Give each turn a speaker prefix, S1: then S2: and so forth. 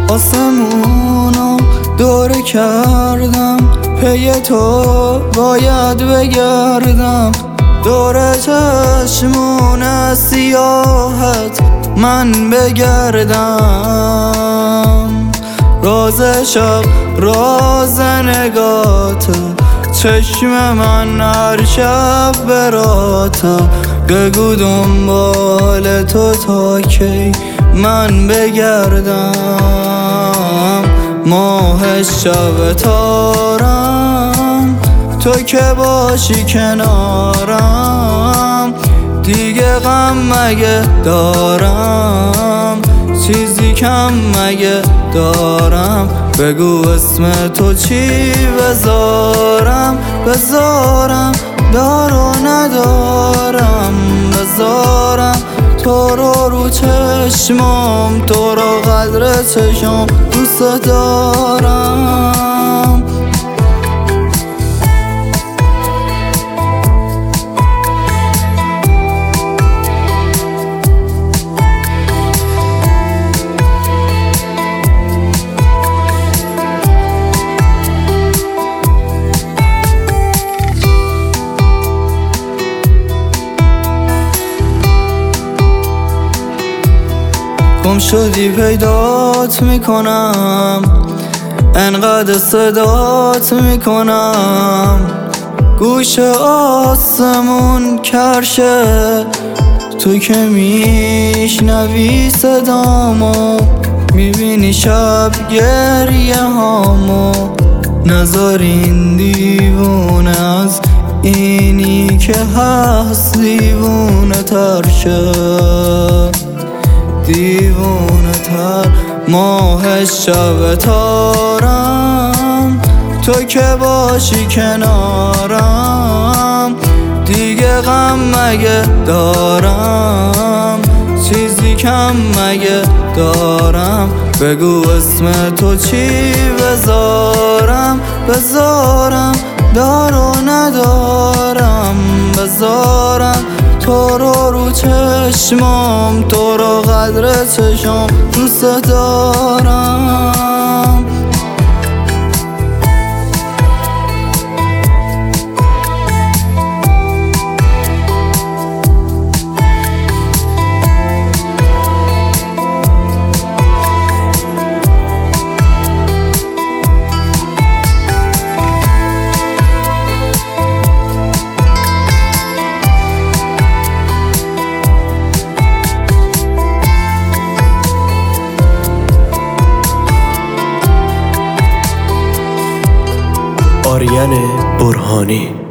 S1: آسمونو دوره کردم، پی تو باید بگردم. دور چشمون سیاحت من بگردم. راز شب راز نگاته، چشم من هر شب براته. بگو دنبال تو تا کی من بگردم. ماه شب تارم، تو که باشی کنارم. دیگه غم مگه دارم، چیزی کم مگه دارم. بگو اسم تو چی بذارم، دارو ندارم. بذارم تو رو چشمام، تو رو قدر چشم دوست دارم. گم شدی پیدات میکنم، انقدر صدات میکنم. گوش آسمون کرشه، تو که میشنوی صدامو. میبینی شب گریه هامو، نذار این دیوونه از اینی که هست دیوونه تر شه. دیوونه تر ماه شب تارم، تو که باشی کنارم. دیگه غم مگه دارم، چیزی کم مگه دارم. بگو اسم تو چی بذارم، دارو ندارم. بذارم تو رو چشمام، تو رو قدر چشم دوست دارم.
S2: آریان برهانی.